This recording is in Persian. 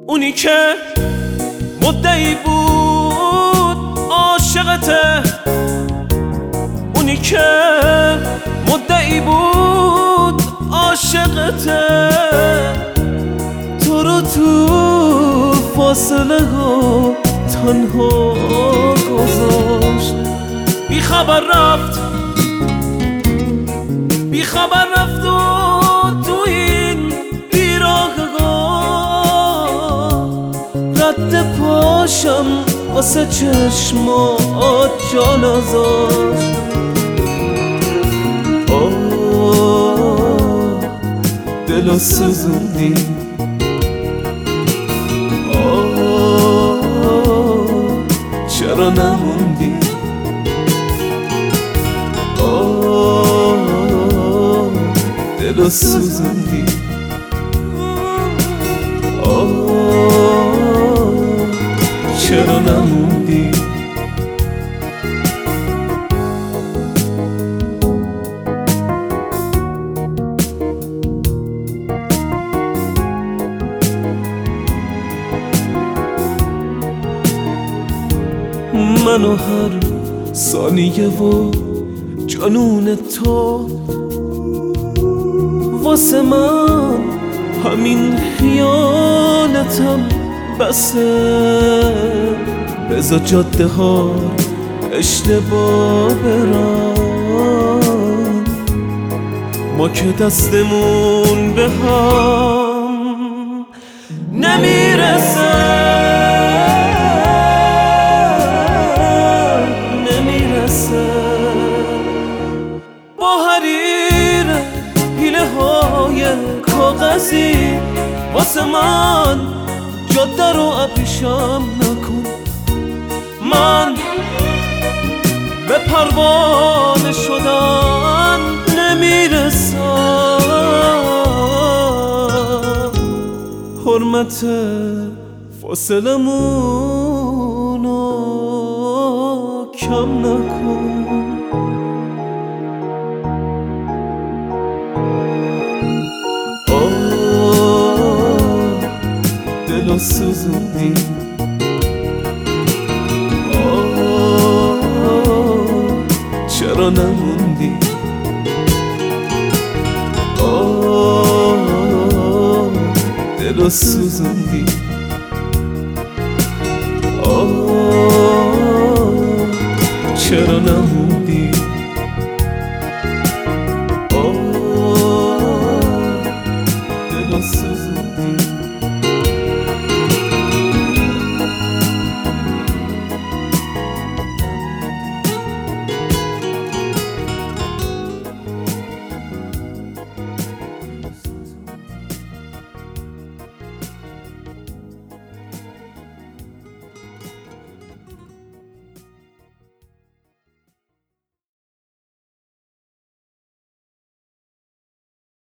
اونی که مدعی بود عاشقته، اونی که مدعی بود عاشقته، تو رو تو فاصله ها تنها گذاشت. بی خبر رفت و تو این بیراهگاه رد پاشم واسه چشمات جا نذاشت. دلو سوزوندی، چرا نموندی؟ دلو سوزوندی، چرا نموندی؟ منو هر ثانیه و جنون تو واسه من همین خیالتم بسه. بذار جاده ها اشتباه برن، ما که دستمون به هم نمیرسه. با حریر حیله های کاغذی واسه من جاده رو ابریشم نکن. من به پروانه شدن نمیرسم. حرمت فاصلمونو کم نکن. دلو سوزوندی، چرا نموندی؟ دلو سوزوندی، چرا نموندی؟